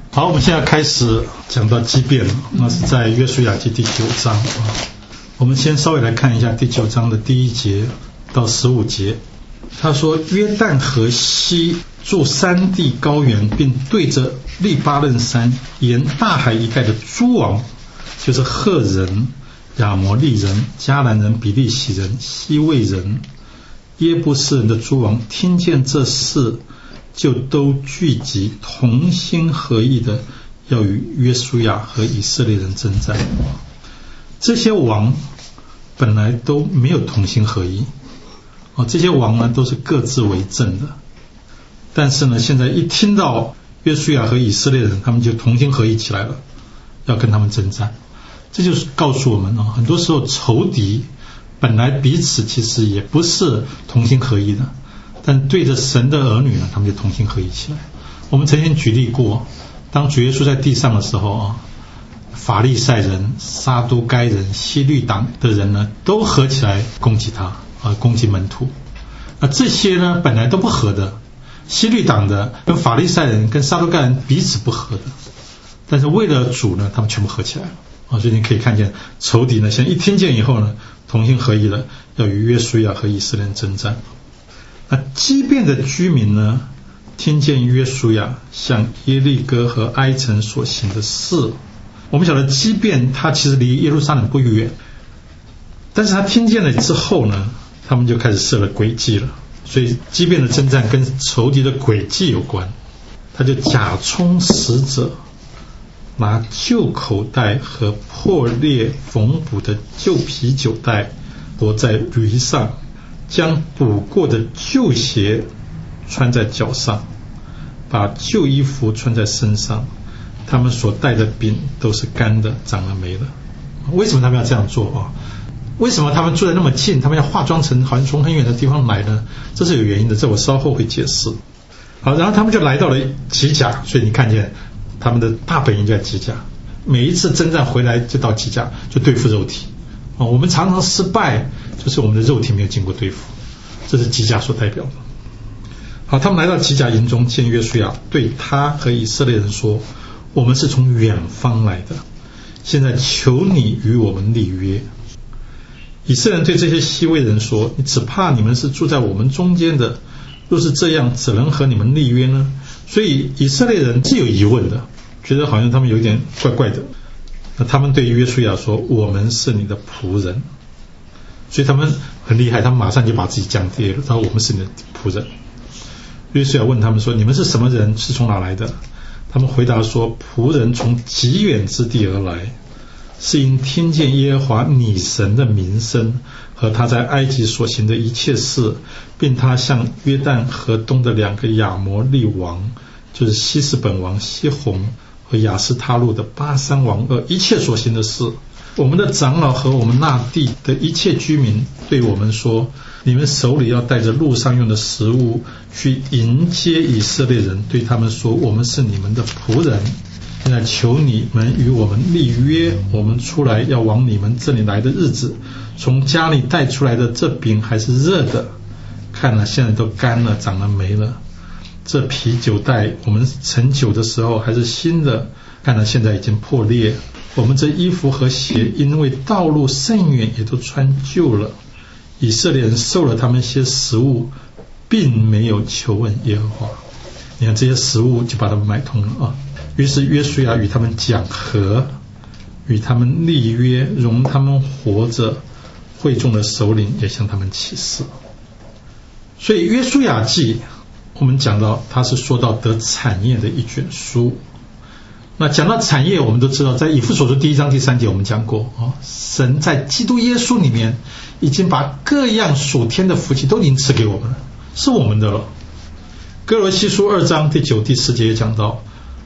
好，我们现在开始讲到畸变了，那是在约书亚记第9章啊。我们先稍微来看一下第9章的第1节到15节。他说，约旦河西住山地高原，并对着利巴嫩山沿大海一带的诸王，就是赫人、亚摩利人、迦南人、比利洗人、西魏人、耶布斯人的诸王，听见这事，就都聚集，同心合意的要与约书亚和以色列人征战。这些王本来都没有同心合意，这些王呢都是各自为政的，但是呢现在一听到约书亚和以色列人，他们就同心合意起来了，要跟他们征战。这就是告诉我们很多时候仇敌本来彼此其实也不是同心合意的，但对着神的儿女呢，他们就同心合意起来。我们曾经举例过，当主耶稣在地上的时候法利赛人、撒都该人、希律党的人呢，都合起来攻击他攻击门徒。那这些呢本来都不合的，希律党的跟法利赛人跟撒都该人彼此不合的，但是为了主呢，他们全部合起来了所以你可以看见仇敌呢，现在一听见以后呢，同心合意了，要与约书亚和以色列人征战。那畸变的居民呢，听见约书亚向耶利哥和埃城所行的事。我们晓得畸变他其实离耶路撒冷不远，但是他听见了之后呢，他们就开始设了诡计了。所以畸变的征战跟仇敌的诡计有关。他就假充使者，拿旧口袋和破裂缝补的旧啤酒袋驮在驴上，将补过的旧鞋穿在脚上，把旧衣服穿在身上，他们所带的饼都是干的，长了霉了。为什么他们要这样做为什么他们住在那么近，他们要化妆成好像从很远的地方来呢？这是有原因的，这我稍后会解释。好，然后他们就来到了吉甲，所以你看见他们的大本营就在吉甲，每一次征战回来就到吉甲，就对付肉体我们常常失败，就是我们的肉体没有经过对付，这是吉甲所代表的。好，他们来到吉甲营中，见约书亚，对他和以色列人说，我们是从远方来的，现在求你与我们立约。以色列人对这些西魏人说，你只怕你们是住在我们中间的，若是这样，怎能和你们立约呢？所以以色列人是有疑问的，觉得好像他们有点怪怪的。那他们对约书亚说，我们是你的仆人。所以他们很厉害，他们马上就把自己降低了，然后我们是你的仆人。约书亚问他们说，你们是什么人，是从哪来的？他们回答说，仆人从极远之地而来，是因听见耶和华你神的名声和他在埃及所行的一切事，并他向约旦河东的2个亚摩利王，就是希实本王西宏和亚斯他路的巴珊王一切所行的事。我们的长老和我们那地的一切居民对我们说，你们手里要带着路上用的食物去迎接以色列人，对他们说，我们是你们的仆人，现在求你们与我们立约，我们出来要往你们这里来的日子，从家里带出来的这饼还是热的，看了现在都干了，长了霉了。这啤酒袋我们盛酒的时候还是新的，看了现在已经破裂。我们这衣服和鞋因为道路甚远也都穿旧了。以色列人受了他们些食物，并没有求问耶和华。你看这些食物就把他们买通了于是约书亚与他们讲和，与他们立约，容他们活着。会众的首领也向他们起誓。所以约书亚记我们讲到它是说到得产业的一卷书。那讲到产业，我们都知道在以弗所书第1章第3节我们讲过神在基督耶稣里面已经把各样属天的福气都已经赐给我们了，是我们的了。哥罗西书2章第9第10节也讲到，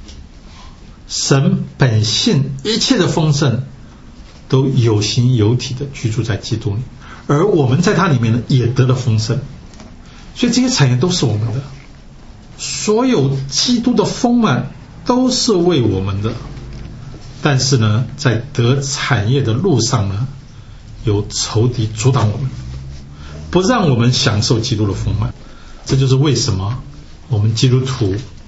神本性一切的丰盛都有形有体的居住在基督里，而我们在他里面呢也得了丰盛。所以这些产业都是我们的，所有基督的丰满都是为我们的。但是呢，在得产业的路上呢，有仇敌阻挡我们，不让我们享受基督的丰满。这就是为什么我们基督徒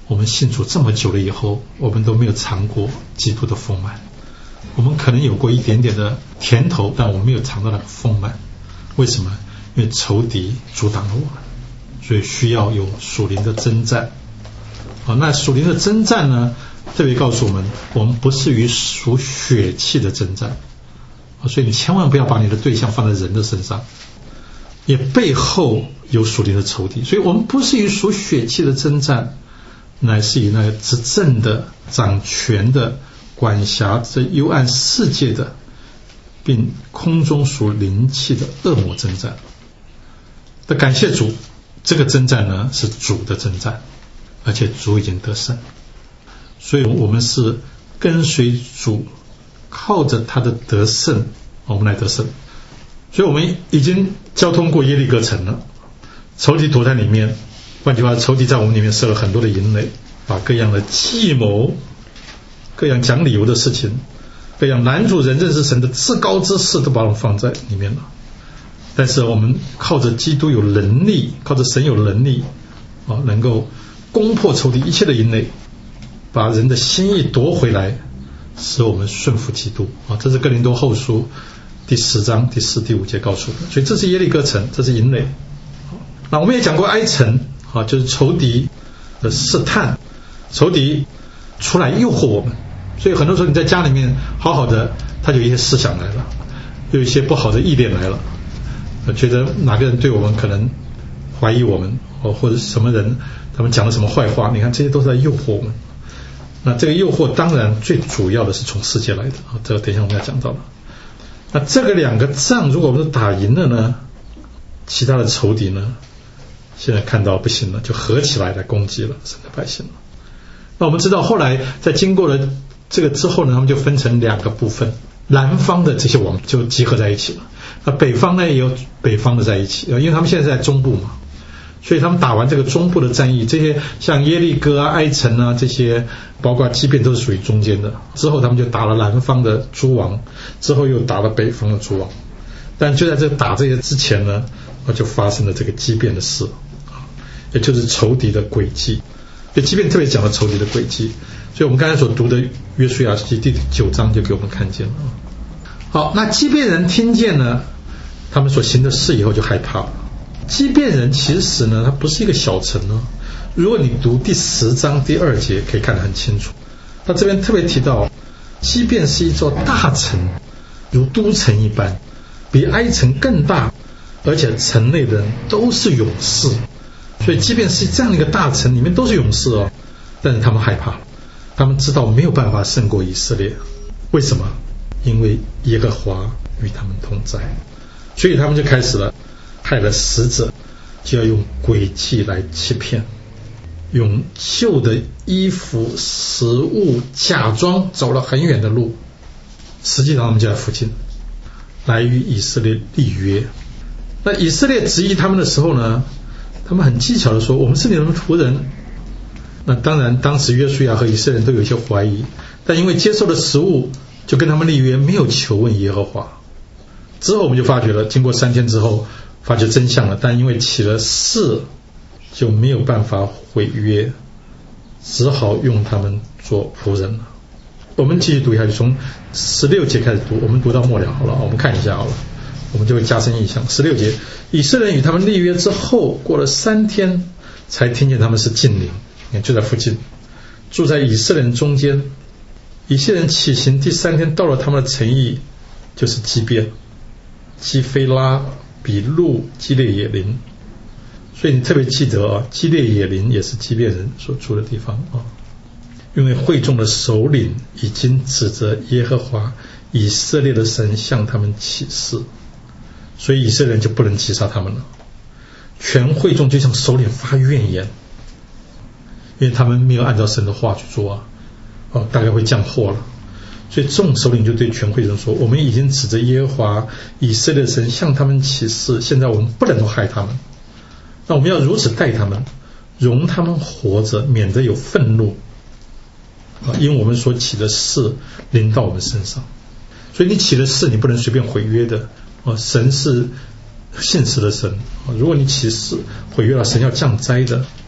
我们信主这么久了以后，我们都没有尝过基督的丰满。我们可能有过一点点的甜头，但我们没有尝到那个丰满。为什么？因为仇敌阻挡了我们，所以需要有属灵的征战。那属灵的征战呢，特别告诉我们，我们不是与属血气的征战。所以你千万不要把你的对象放在人的身上，也背后有属灵的仇敌。所以我们不是与属血气的征战，乃是以那个执政的、掌权的、管辖这幽暗世界的，并空中属灵气的恶魔征战。但感谢主，这个征战呢是主的征战，而且主已经得胜。所以我们是跟随主，靠着他的得胜，我们来得胜。所以我们已经交通过耶利哥城了，仇敌躲在里面。换句话，仇敌在我们里面设了很多的营垒，把各样的计谋、各样讲理由的事情、各样拦阻人认识神的至高之事，都把我们放在里面了。但是我们靠着基督有能力，靠着神有能力，能够攻破仇敌一切的营垒，把人的心意夺回来，使我们顺服基督。这是哥林多后书第10章第4、第5节告诉的。所以这是耶利哥城，这是营垒。那我们也讲过哀城，就是仇敌的试探，仇敌出来诱惑我们。所以很多时候你在家里面好好的，他就有一些思想来了，有一些不好的意念来了，觉得哪个人对我们可能怀疑我们，或者什么人他们讲了什么坏话，你看这些都是在诱惑我们。那这个诱惑当然最主要的是从世界来的，这个等一下我们要讲到了。那这个两个仗如果我们打赢了呢，其他的仇敌呢现在看到不行了，就合起来攻击了神的百姓了。那我们知道后来在经过了这个之后呢，他们就分成2个部分，南方的这些王就集合在一起了，那北方呢也有北方的在一起，因为他们现在在中部嘛，所以他们打完这个中部的战役，这些像耶利哥啊、埃城啊这些，包括基遍都是属于中间的。之后他们就打了南方的诸王，之后又打了北方的诸王。但就在这打这些之前呢，就发生了这个基遍的事，也就是仇敌的诡计。所以基遍特别讲了仇敌的诡计，所以我们刚才所读的约书亚记第9章就给我们看见了。好，那基遍人听见呢他们所行的事以后就害怕了。基遍人其实呢，它不是一个小城哦。如果你读第10章第2节，可以看得很清楚。他这边特别提到，基遍是一座大城，如都城一般，比埃城更大，而且城内的人都是勇士。所以基遍是这样的一个大城，里面都是勇士哦。但是他们害怕，他们知道没有办法胜过以色列。为什么？因为耶和华与他们同在，所以他们就开始了。害了使者，就要用诡计来欺骗，用旧的衣服、食物假装走了很远的路，实际上他们就在附近，来与以色列立约。那以色列质疑他们的时候呢，他们很技巧的说，我们是你们的仆人。那当然当时约书亚和以色列人都有一些怀疑，但因为接受了食物，就跟他们立约，没有求问耶和华。之后我们就发觉了，经过3天之后发觉真相了，但因为起了誓，就没有办法毁约，只好用他们做仆人了。我们继续读下去，从16节开始读，我们读到末了好了，我们看一下好了，我们就会加深印象。16节，以色列人与他们立约之后，过了3天，才听见他们是近邻，你看就在附近，住在以色列人中间。以色列人起行第3天，到了他们的城邑，就是基遍、基非拉、比路、基列野林。所以你特别记得啊，基列野林也是基遍人所住的地方啊。因为会众的首领已经指着耶和华以色列的神向他们起誓，所以以色列人就不能击杀他们了。全会众就向首领发怨言，因为他们没有按照神的话去做啊，大概会降祸了。所以众首领就对全会众说，我们已经指着耶和华以色列神向他们起誓，现在我们不能够害他们，那我们要如此待他们，容他们活着，免得有愤怒因为我们所起的誓临到我们身上。所以你起的誓你不能随便毁约的神是信实的神如果你起誓毁约了，神要降灾的。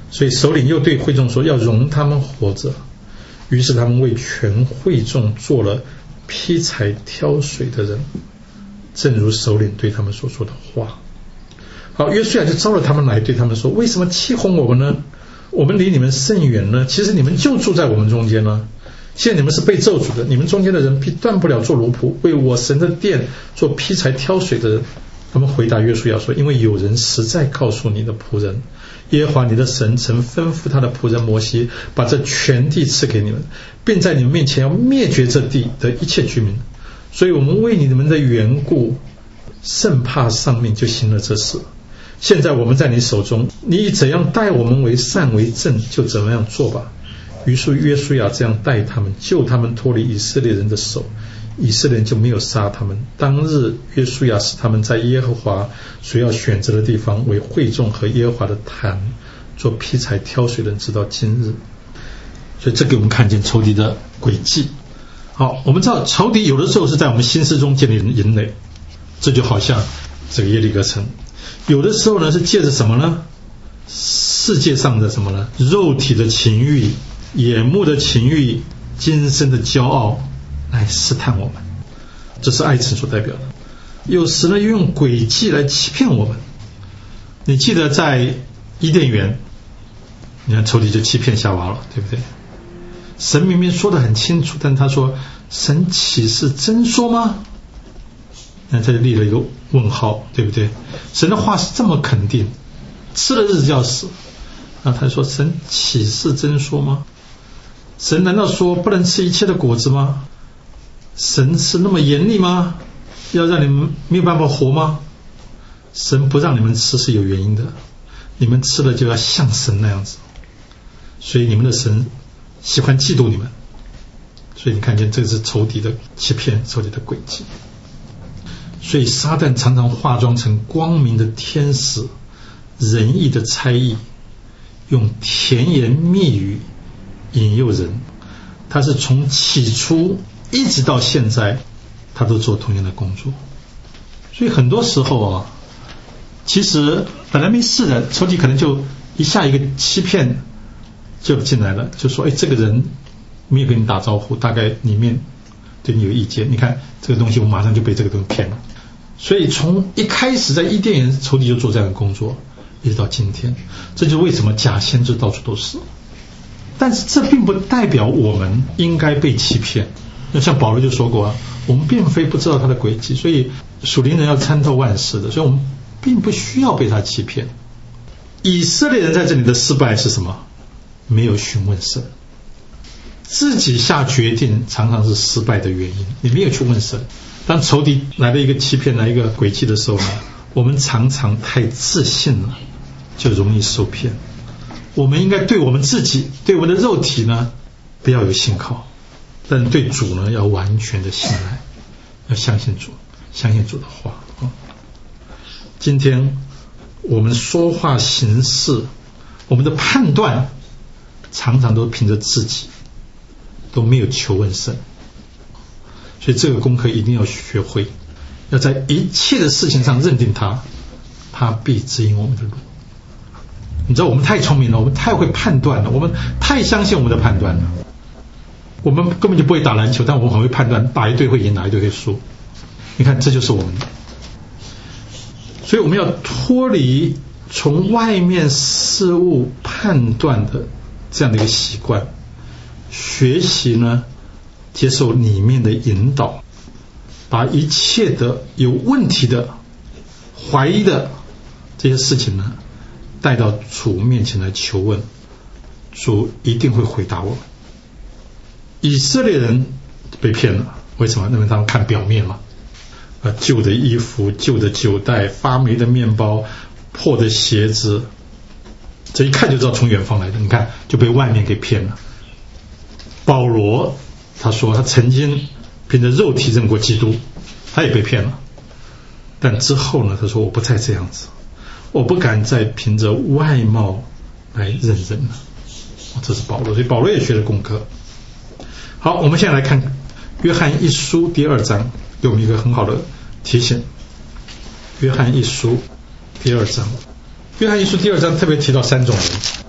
所以首领又对会众说，要容他们活着。于是他们为全会众做了劈柴挑水的人，正如首领对他们所说的话。好，约书亚就招了他们来，对他们说，为什么欺哄我们呢？我们离你们甚远呢，其实你们就住在我们中间呢。现在你们是被咒诅的，你们中间的人必断不了做奴仆，为我神的殿做劈柴挑水的人。他们回答约书亚说，因为有人实在告诉你的仆人，耶和华你的神曾吩咐他的仆人摩西，把这全地赐给你们，并在你们面前要灭绝这地的一切居民。所以我们为你们的缘故甚怕丧命，就行了这事。现在我们在你手中，你以怎样待我们为善为正，就怎么样做吧。于是约书亚这样待他们，救他们脱离以色列人的手，以色列人就没有杀他们。当日约书亚使他们在耶和华所要选择的地方为会众和耶和华的坛做劈柴挑水的人，直到今日。所以这给我们看见仇敌的诡计。好，我们知道仇敌有的时候是在我们心思中建立营垒，这就好像这个耶利哥城。有的时候呢是借着什么呢？世界上的什么呢？肉体的情欲、眼目的情欲、今生的骄傲来试探我们，这是爱情所代表的。有时呢又用诡计来欺骗我们。你记得在伊甸园，你看仇敌就欺骗夏娃了，对不对？神明明说得很清楚，但他说神岂是真说吗？那这就立了一个问号，对不对？神的话是这么肯定，吃了日子就要死，那他说神岂是真说吗？神难道说不能吃一切的果子吗？神是那么严厉吗？要让你们没有办法活吗？神不让你们吃是有原因的，你们吃了就要像神那样子，所以你们的神喜欢嫉妒你们。所以你看见这是仇敌的欺骗，仇敌的诡计。所以撒旦常常化妆成光明的天使，仁义的差役，用甜言蜜语引诱人。他是从起初一直到现在，他都做同样的工作。所以很多时候啊，其实本来没事的，仇敌可能就一下一个欺骗就进来了，就说这个人没有跟你打招呼，大概里面对你有意见，你看这个东西我马上就被这个东西骗了。所以从一开始在伊甸园，仇敌就做这样的工作，一直到今天。这就是为什么假先知到处都是。但是这并不代表我们应该被欺骗。像保罗就说过啊，我们并非不知道他的诡计，所以属灵人要参透万事的，所以我们并不需要被他欺骗。以色列人在这里的失败是什么？没有询问神，自己下决定常常是失败的原因。你没有去问神。当仇敌来了一个欺骗，来一个诡计的时候呢，我们常常太自信了，就容易受骗。我们应该对我们自己，对我们的肉体呢，不要有信靠，但是对主呢，要完全的信赖，要相信主，相信主的话。今天我们说话行事，我们的判断常常都凭着自己，都没有求问神。所以这个功课一定要学会，要在一切的事情上认定他必指引我们的路。你知道我们太聪明了，我们太会判断了，我们太相信我们的判断了。我们根本就不会打篮球，但我们很会判断打一队会赢，哪一队会输。你看这就是我们的。所以我们要脱离从外面事物判断的这样的一个习惯，学习呢接受里面的引导，把一切的有问题的、怀疑的这些事情呢带到主面前来求问，主一定会回答我们。以色列人被骗了，为什么？因为他们看表面嘛，旧的衣服、旧的酒袋、发霉的面包、破的鞋子，这一看就知道从远方来的，你看就被外面给骗了。保罗他说他曾经凭着肉体认过基督，他也被骗了，但之后呢，他说我不再这样子，我不敢再凭着外貌来认人了。这是保罗，所以保罗也学了功课。好，我们现在来看约翰一书第2章，给我们一个很好的提醒。约翰一书第2章，约翰一书第2章特别提到3种人。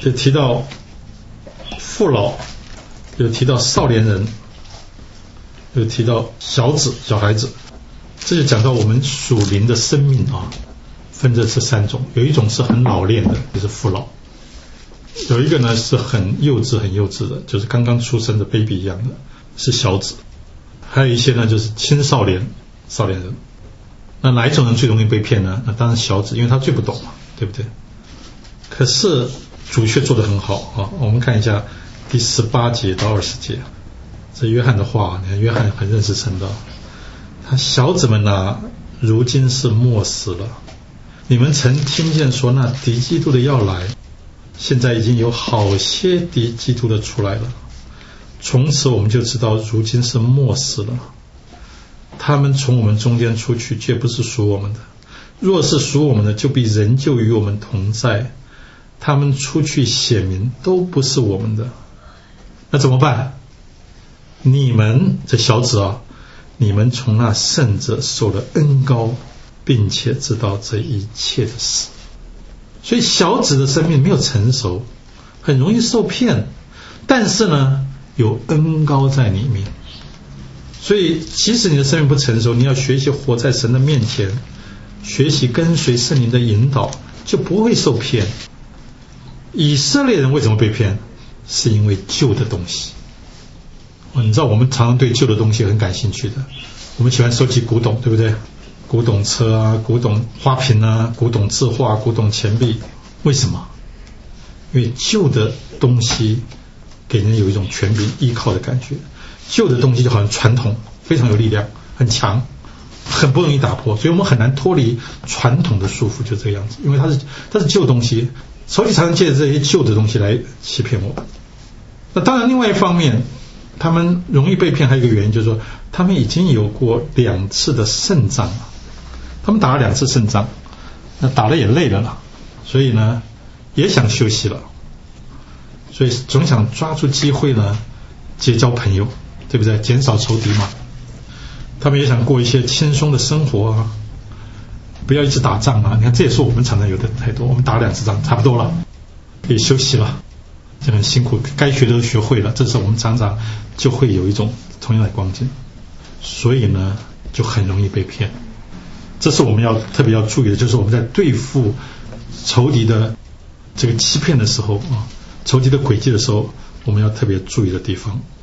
就提到父老，又提到少年人，又提到小子小孩子，这就讲到我们属灵的生命啊，分这三种，有一种是很老练的，就是父老；有一个呢是很幼稚的，就是刚刚出生的 baby 一样的，是小子；还有一些呢就是青少年人。那哪一种人最容易被骗呢？那当然小子，因为他最不懂嘛，对不对？可是主却做得很好啊！我们看一下第18节到20节，这约翰的话，你看约翰很认识神的，他小子们啊，如今是末时了。你们曾听见说那敌基督的要来，现在已经有好些敌基督的出来了。从此我们就知道，如今是末时了。他们从我们中间出去，绝不是属我们的；若是属我们的，就必仍旧与我们同在。他们出去显明都不是我们的，那怎么办？你们这小子啊，你们从那圣者受了恩膏，并且知道这一切的事。所以小子的生命没有成熟，很容易受骗，但是呢，有恩膏在里面。所以即使你的生命不成熟，你要学习活在神的面前，学习跟随圣灵的引导，就不会受骗。以色列人为什么被骗？是因为旧的东西。你知道我们常常对旧的东西很感兴趣的，我们喜欢收集古董，对不对？古董车啊，古董花瓶啊，古董字画，古董钱币。为什么？因为旧的东西给人有一种权柄依靠的感觉，旧的东西就好像传统，非常有力量，很强，很不容易打破，所以我们很难脱离传统的束缚，就这个样子。因为它是旧东西，仇敌常常借着这些旧的东西来欺骗我们。那当然另外一方面，他们容易被骗还有一个原因，就是说他们已经有过2次的胜仗了，他们打了2次胜仗，那打了也累了，所以呢也想休息了，所以总想抓住机会呢结交朋友，对不对？减少仇敌嘛。他们也想过一些轻松的生活啊，不要一直打仗啊。你看这也是我们常常有的太多，我们打2次仗差不多了，可以休息了，就很辛苦，该学的都学会了，这时候我们常常就会有一种同样的光景，所以呢就很容易被骗。这是我们要特别要注意的，就是我们在对付仇敌的这个欺骗的时候啊，仇敌的诡计的时候，我们要特别注意的地方。